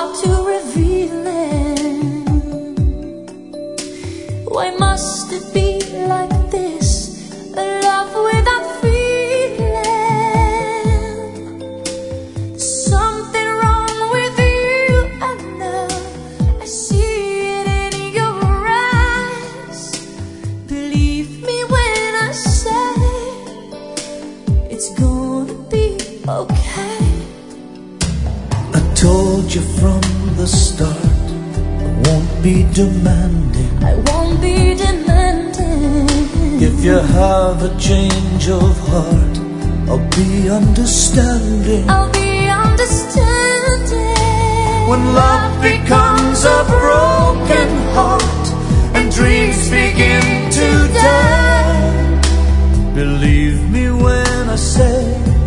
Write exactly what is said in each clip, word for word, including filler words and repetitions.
hard to reveal it. Why must it be like this? A love without feeling. There's something wrong with you, I know. I see it in your eyes. Believe me when I say it's gonna be okay. I told you from the start, I won't be demanding. I won't be demanding. If you have a change of heart, I'll be understanding. I'll be understanding. When love becomes a broken heart and dreams begin to die, believe me when I say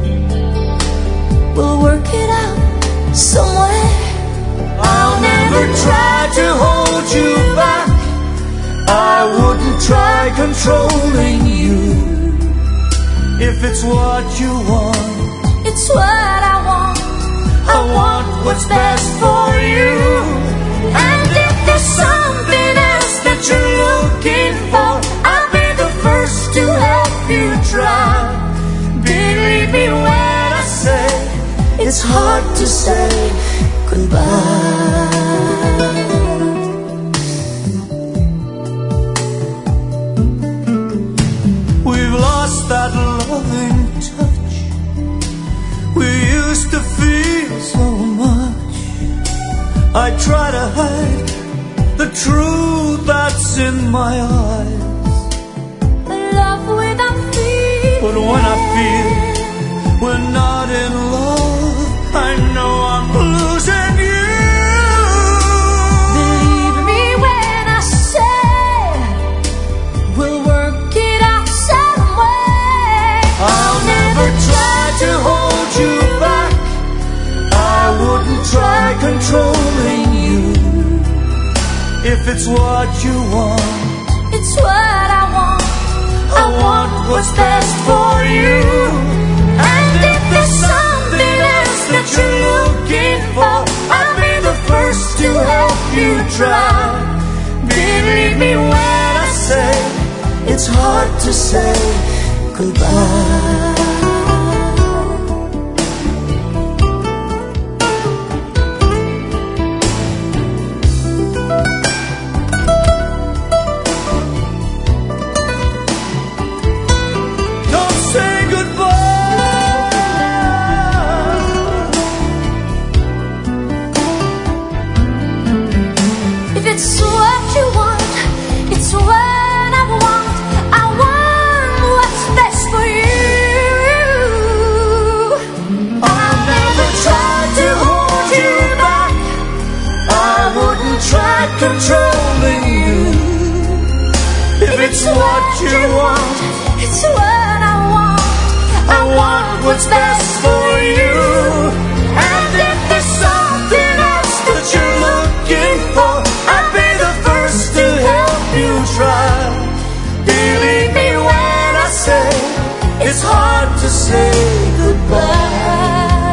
we'll work it out somewhere. I'll never try to hold you back. I wouldn't try controlling you. If it's what you want, it's what I want. I want what's best for you. And if there's something else that you're looking for, I'll be the first to help you try. Believe me when I say it's hard to say goodbye. We've lost that loving touch we used to feel so much. I try to hide the truth that's in my eyes. Love without feeling. But when I feel we're not in love, I know I'm losing you. Believe me when I say we'll work it out some way. I'll never try to hold you back. I wouldn't try controlling you. If it's what you want, it's what I want. I want what's best for you. And if there's something else that you're looking for, I'll be the first to help you try. Believe me when I say it's hard to say goodbye. it's what you want, it's what I want. I want what's best for you. I'll never try to hold you back. I wouldn't try controlling you. If it's what you want, it's what I want. I want what's best for you. And if there's something else that you're looking for, I'd be the first to help you try. Believe me when I say it's hard to say goodbye.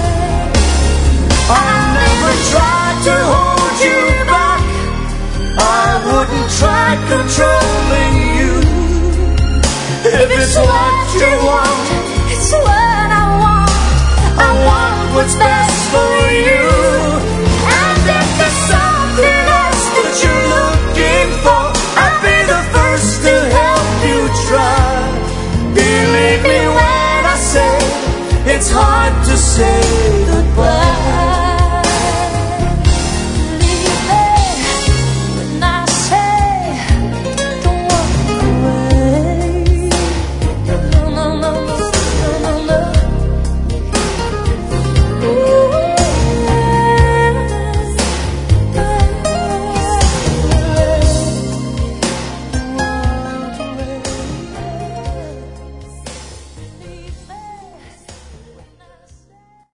I'll never try to hold you back. I wouldn't try controlling you. If it's what you want, it's what I want. I want what's best for you. And if there's something else that you're looking for, I'd be the first to help you try. Believe me when I say it's hard to say